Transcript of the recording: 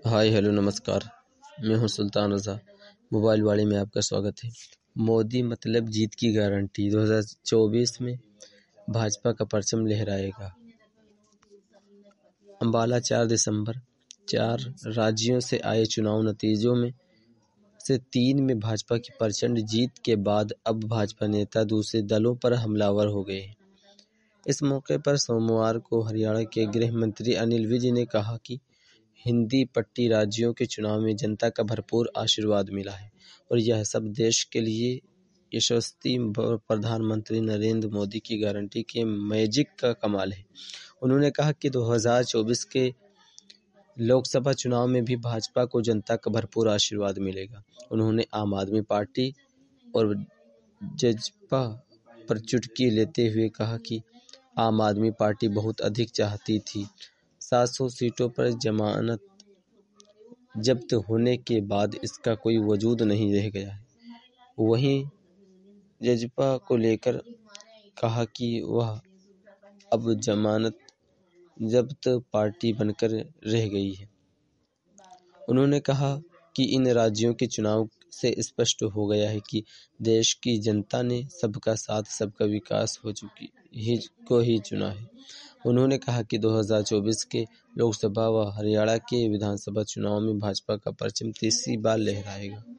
Hi hello नमस्कार। मैं हूं सुल्तान रज़ा। मोबाइल वाले में आपका स्वागत है। मोदी मतलब जीत की गारंटी। 2024 में भाजपा का परचम लहराएगा। अंबाला 4 दिसंबर। 4 राज्यों से आए चुनाव नतीजों में से 3 में भाजपा की प्रचंड जीत के बाद अब भाजपा नेता दूसरे दलों पर हमलावर हो गए हैं। इस मौके पर सोमवार को हरियाणा के गृह मंत्री अनिल विज ने कहा कि हिंदी पट्टी राज्यों के चुनाव में जनता का भरपूर आशीर्वाद मिला है और यह सब देश के लिए यशस्वी प्रधानमंत्री नरेंद्र मोदी की गारंटी के मैजिक का कमाल है। उन्होंने कहा कि 2024 के लोकसभा चुनाव में भी भाजपा को जनता का भरपूर आशीर्वाद मिलेगा। उन्होंने आम आदमी पार्टी और जजपा पर चुटकी लेते हुए कहा कि आम आदमी पार्टी बहुत अधिक चाहती थी। 700 सीटों पर जमानत जब्त होने के बाद इसका कोई वजूद नहीं रह गया है। वहीं जजपा को लेकर कहा कि वह अब जमानत जब्त पार्टी बनकर रह गई है। उन्होंने कहा कि इन राज्यों के चुनाव से स्पष्ट हो गया है कि देश की जनता ने सबका साथ सबका विकास को ही चुना है। उन्होंने कहा कि 2024 के लोकसभा व हरियाणा के विधानसभा चुनाव में भाजपा का परचम तीसरी बार लहराएगा।